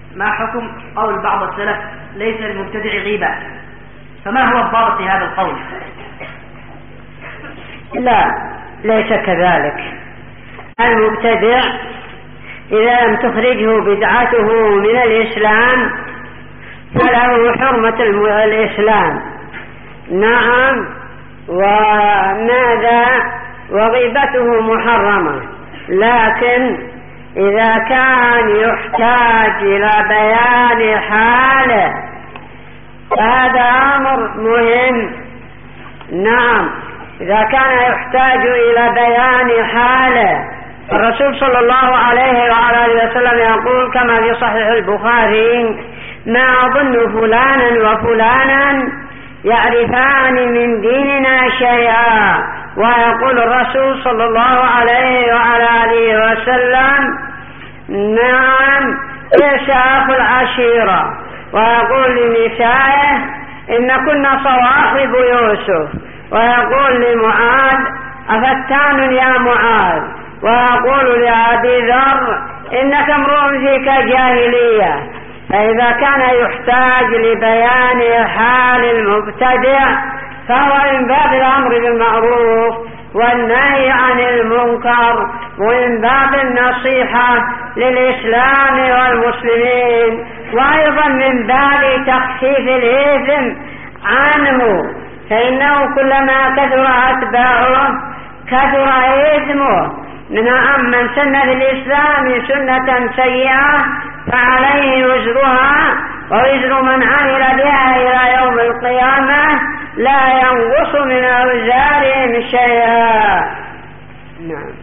ما حكم قول بعض السلف ليس المبتدع غيبة؟ فما هو الضابط في هذا القول؟ لا، ليس كذلك. المبتدع إذا لم تخرجه بدعته من الإسلام فله حرمة الإسلام. نعم، وماذا؟ وغيبته محرمة، لكن إذا كان يحتاج إلى بيان حاله فهذا أمر مهم. نعم، إذا كان يحتاج إلى بيان حاله، الرسول صلى الله عليه وعلى آله وسلم يقول كما في صحيح البخاري: ما أظن فلانا وفلانا يعرفان من ديننا شيئا. ويقول الرسول صلى الله عليه وعلى آله وسلم: نعم، يشاف العشيرة. ويقول لنسائه: إن كنا صواحب يوسف. ويقول لمعاذ: أفتان يا معاذ. ويقول لأبي ذر: إنك امرؤ فيك جاهلية. فإذا كان يحتاج لبيان حال المبتدع فهو من باب الأمر بالمعروف والنهي عن المنكر، ومن باب النصيحة للإسلام والمسلمين، وأيضا من باب تخفيف الإثم عنه، فإنه كلما كثر أتباعه كثر إثمه. من سن في الإسلام سنة سيئة فعليه وزرها ووزر من عمل بها إلى يوم القيامة لا ينقص من أوزارهم شيئا. نعم.